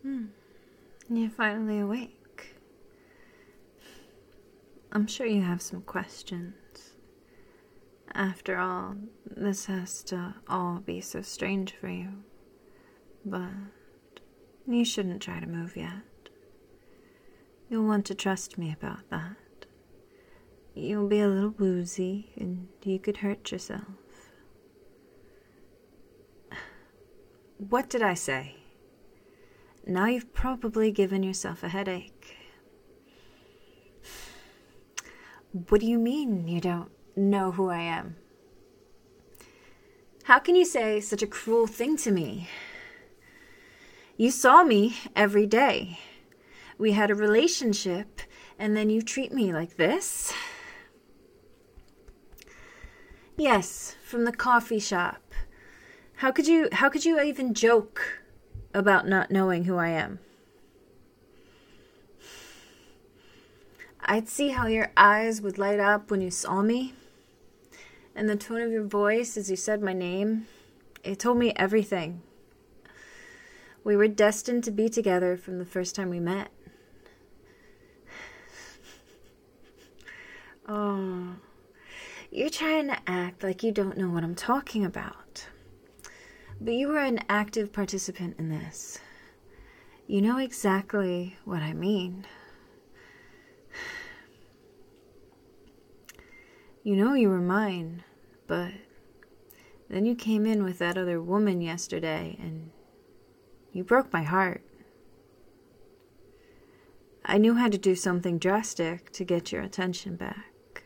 You're finally awake. I'm sure you have some questions. After all, this has to all be so strange for you. But you shouldn't try to move yet. You'll want to trust me about that. You'll be a little woozy, and you could hurt yourself. What did I say? Now you've probably given yourself a headache. What do you mean you don't know who I am? How can you say such a cruel thing to me? You saw me every day. We had a relationship, and then you treat me like this? Yes, from the coffee shop. How could you even joke about not knowing who I am? I'd see how your eyes would light up when you saw me, and the tone of your voice as you said my name, it told me everything. We were destined to be together from the first time we met. Oh, you're trying to act like you don't know what I'm talking about. But you were an active participant in this. You know exactly what I mean. You know you were mine, but then you came in with that other woman yesterday, and you broke my heart. I knew how to do something drastic to get your attention back.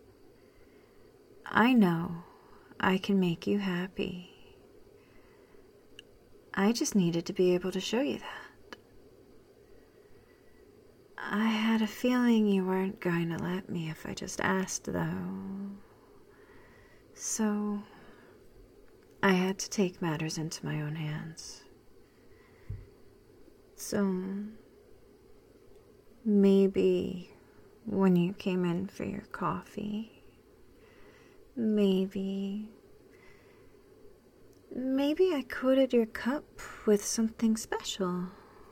I know I can make you happy. I just needed to be able to show you that. I had a feeling you weren't going to let me if I just asked, though. So I had to take matters into my own hands. So maybe when you came in for your coffee, maybe I coated your cup with something special.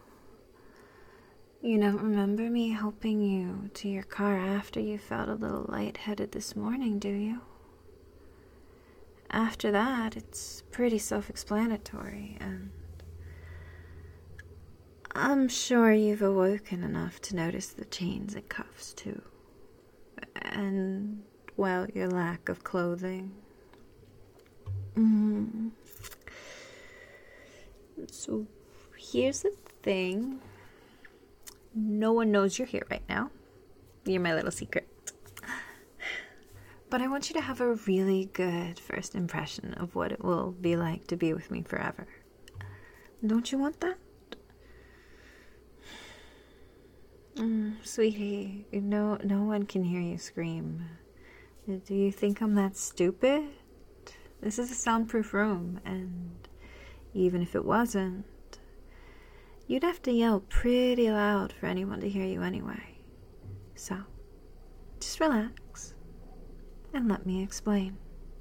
You don't remember me helping you to your car after you felt a little lightheaded this morning, do you? After that, it's pretty self-explanatory, and I'm sure you've awoken enough to notice the chains and cuffs, too. And, well, your lack of clothing. So, here's the thing. No one knows you're here right now. You're my little secret. But I want you to have a really good first impression of what it will be like to be with me forever. Don't you want that? Sweetie, no one can hear you scream. Do you think I'm that stupid? This is a soundproof room, and even if it wasn't, you'd have to yell pretty loud for anyone to hear you anyway. So, just relax and let me explain.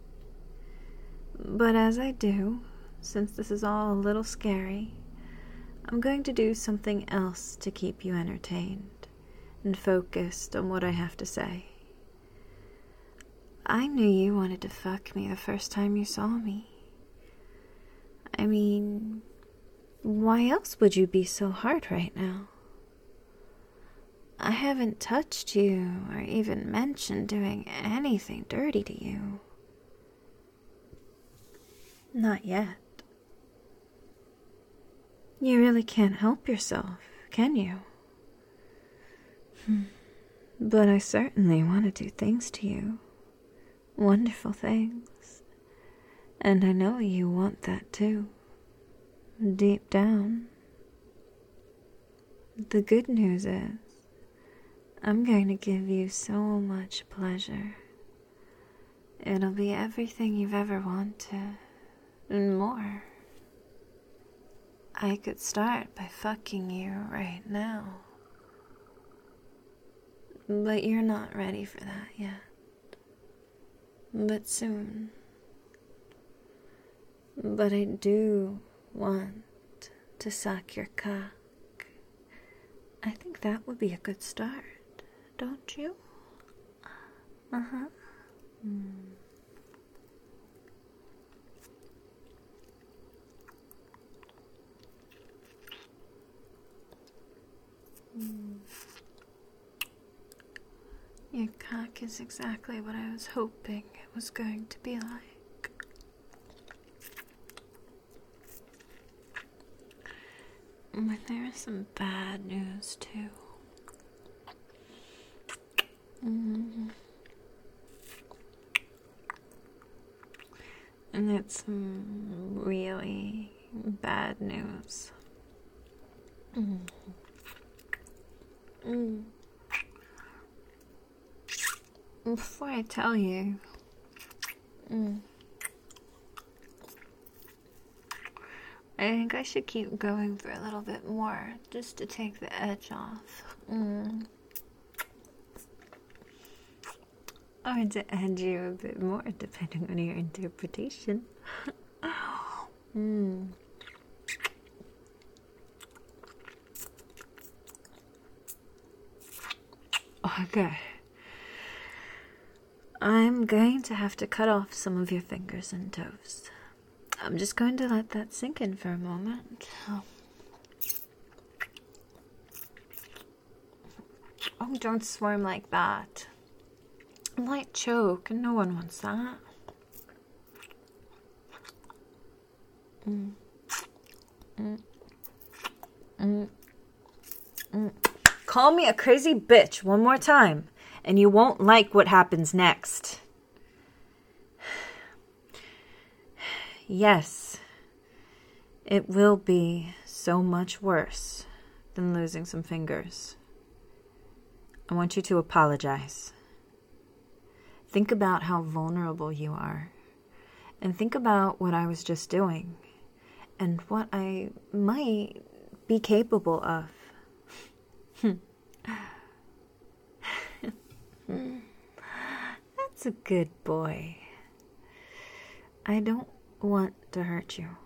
But as I do, since this is all a little scary, I'm going to do something else to keep you entertained and focused on what I have to say. I knew you wanted to fuck me the first time you saw me. I mean, why else would you be so hard right now? I haven't touched you or even mentioned doing anything dirty to you. Not yet. You really can't help yourself, can you? But I certainly want to do things to you. Wonderful things. And I know you want that too. Deep down. The good news is, I'm going to give you so much pleasure. It'll be everything you've ever wanted, and more. I could start by fucking you right now. But you're not ready for that yet. But soon. But I do want to suck your cock. I think that would be a good start, don't you? Uh-huh. Your cock is exactly what I was hoping it was going to be like. But there is some bad news, too. And it's some really bad news. Before I tell you, I think I should keep going for a little bit more, just to take the edge off. Or to edge you a bit more, depending on your interpretation. Okay. I'm going to have to cut off some of your fingers and toes. I'm just going to let that sink in for a moment. Oh, don't squirm like that. I might choke, and no one wants that. Call me a crazy bitch one more time, and you won't like what happens next. Yes, it will be so much worse than losing some fingers. I want you to apologize. Think about how vulnerable you are, and think about what I was just doing, and what I might be capable of. That's a good boy. I don't want to hurt you.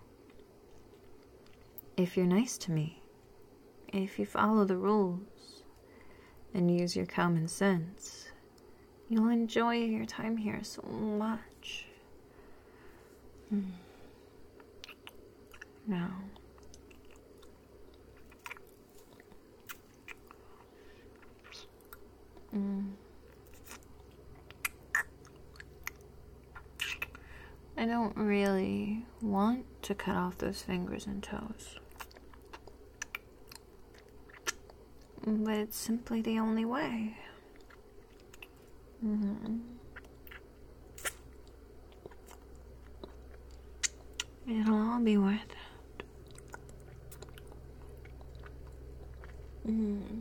If you're nice to me, if you follow the rules, and use your common sense, you'll enjoy your time here so much. Now, I don't really want to cut off those fingers and toes. But it's simply the only way. It'll all be worth it.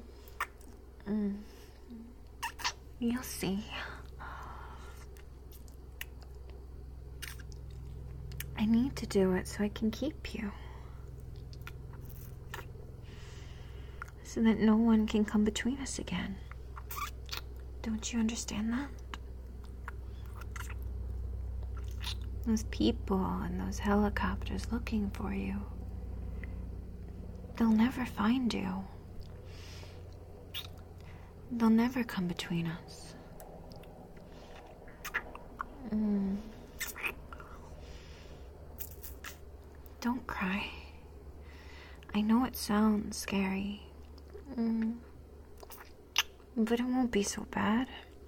You'll see. I need to do it so I can keep you. So that no one can come between us again. Don't you understand that? Those people and those helicopters looking for you, they'll never find you. They'll never come between us. Don't cry. I know it sounds scary. But it won't be so bad.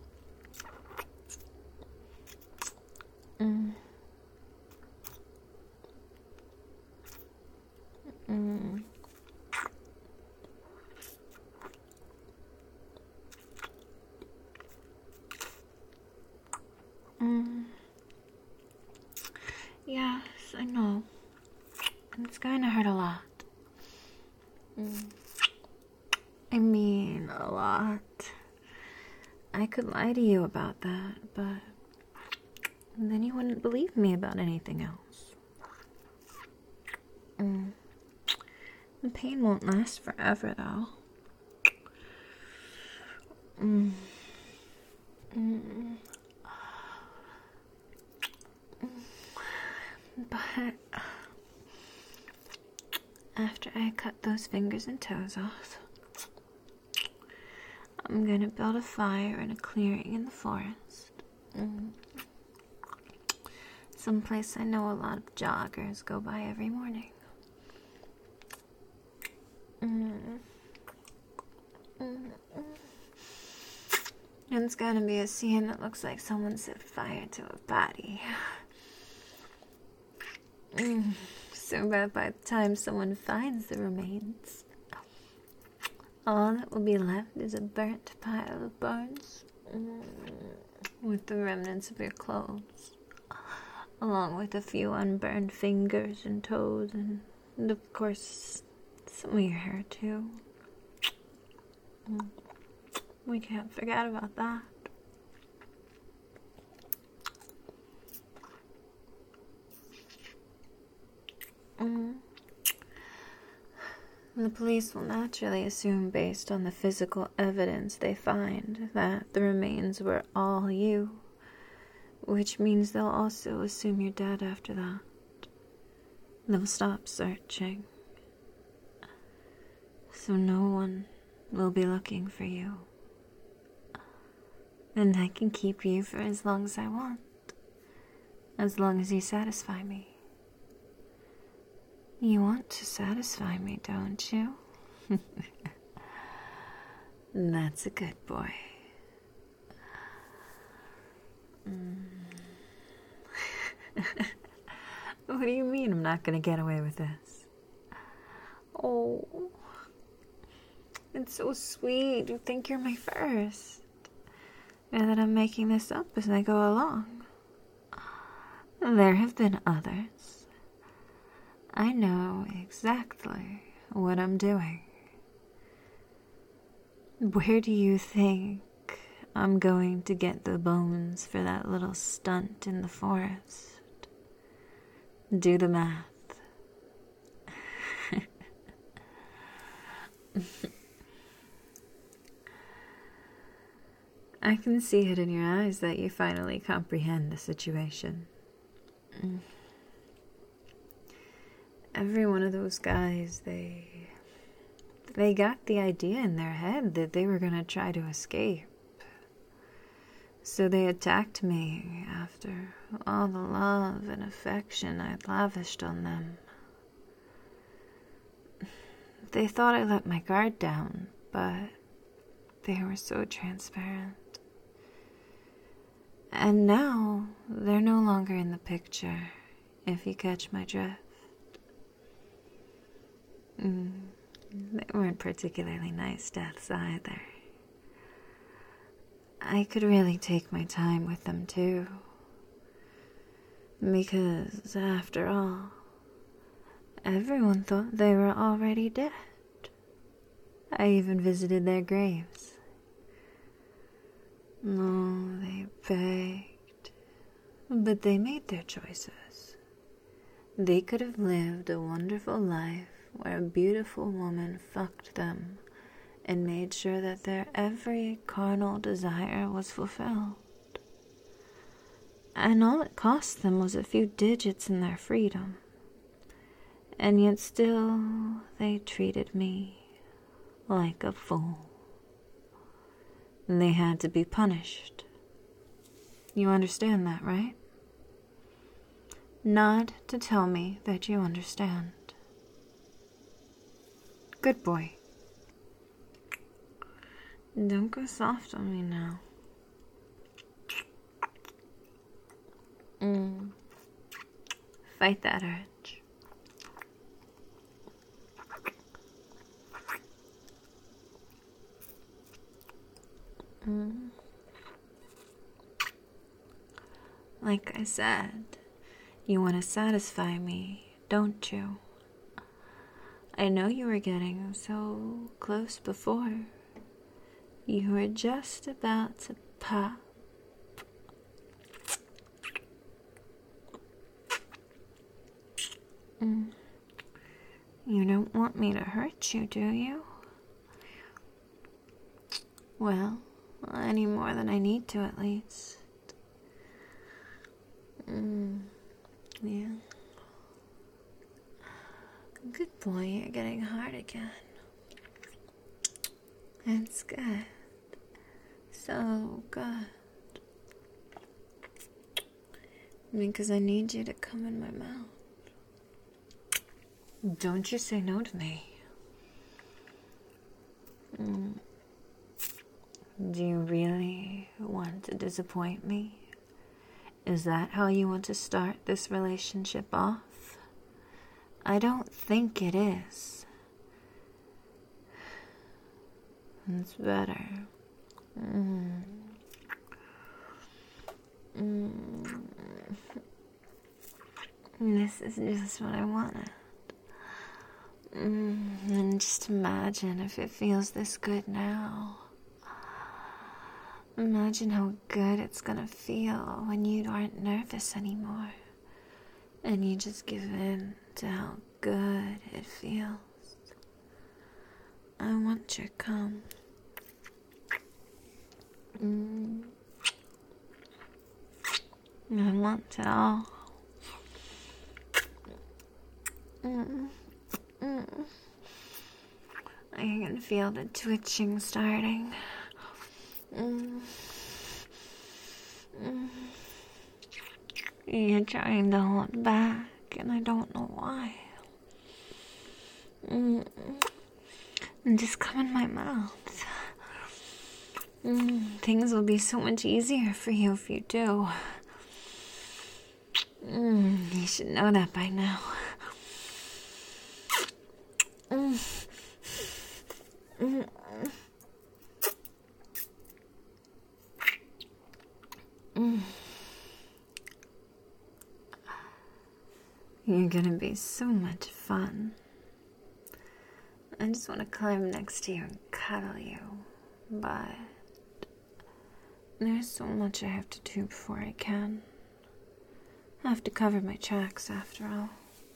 Yes, I know. It's gonna hurt a lot. I mean, a lot. I could lie to you about that, but then you wouldn't believe me about anything else. The pain won't last forever, though. But after I cut those fingers and toes off, I'm gonna build a fire in a clearing in the forest. Someplace I know a lot of joggers go by every morning. And it's gonna be a scene that looks like someone set fire to a body. So that by the time someone finds the remains, all that will be left is a burnt pile of bones with the remnants of your clothes, along with a few unburned fingers and toes, and of course, some of your hair too. We can't forget about that. The police will naturally assume, based on the physical evidence they find, that the remains were all you, which means they'll also assume you're dead after that. They'll stop searching, so no one will be looking for you. And I can keep you for as long as I want, as long as you satisfy me. You want to satisfy me, don't you? That's a good boy. What do you mean I'm not going to get away with this? Oh, it's so sweet. You think you're my first. And that I'm making this up as I go along. There have been others. I know exactly what I'm doing. Where do you think I'm going to get the bones for that little stunt in the forest? Do the math. I can see it in your eyes that you finally comprehend the situation. Every one of those guys, they got the idea in their head that they were going to try to escape. So they attacked me after all the love and affection I'd lavished on them. They thought I let my guard down, but they were so transparent. And now, they're no longer in the picture, if you catch my drift. They weren't particularly nice deaths either. I could really take my time with them too. Because, after all, everyone thought they were already dead. I even visited their graves. No, they begged. But they made their choices. They could have lived a wonderful life where a beautiful woman fucked them and made sure that their every carnal desire was fulfilled. And all it cost them was a few digits in their freedom. And yet still they treated me like a fool. They had to be punished. You understand that, right? Nod to tell me that you understand. Good boy. Don't go soft on me now. Fight that urge. Like I said, you want to satisfy me, don't you? I know you were getting so close before. You were just about to pop. You don't want me to hurt you, do you? Well, any more than I need to, at least. Yeah. Good boy, you're getting hard again. That's good. so good. Because I need you to come in my mouth. Don't you say no to me. Do you really want to disappoint me? Is that how you want to start this relationship off? I don't think it is. It's better. This is just what I wanted. And just imagine if it feels this good now. Imagine how good it's gonna feel when you aren't nervous anymore. And you just give in to how good it feels. I want your cum. I want it all. I can feel the twitching starting. You're trying to hold back, and I don't know why. And just come in my mouth. Things will be so much easier for you if you do. You should know that by now. You're gonna be so much fun. I just want to climb next to you and cuddle you, but there's so much I have to do before I can. I have to cover my tracks after all.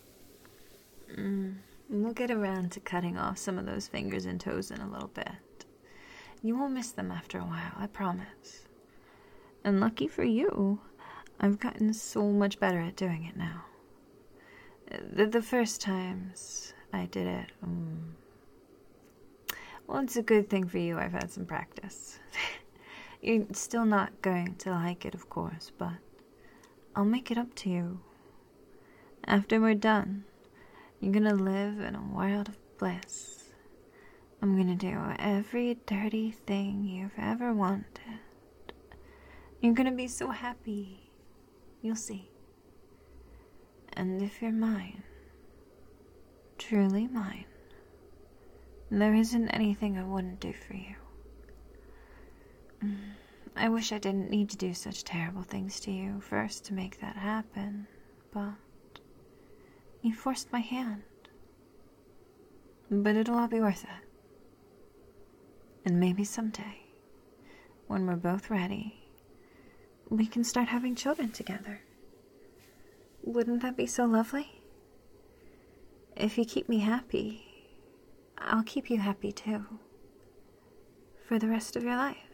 We'll get around to cutting off some of those fingers and toes in a little bit. You won't miss them after a while, I promise. And lucky for you, I've gotten so much better at doing it now. The first times I did it, well, it's a good thing for you I've had some practice. You're still not going to like it, of course, but I'll make it up to you. After we're done, you're gonna live in a world of bliss. I'm gonna do every dirty thing you've ever wanted. You're gonna be so happy. You'll see. And if you're mine, truly mine, there isn't anything I wouldn't do for you. I wish I didn't need to do such terrible things to you first to make that happen, but you forced my hand. But it'll all be worth it. And maybe someday, when we're both ready, we can start having children together. Wouldn't that be so lovely? If you keep me happy, I'll keep you happy too. For the rest of your life.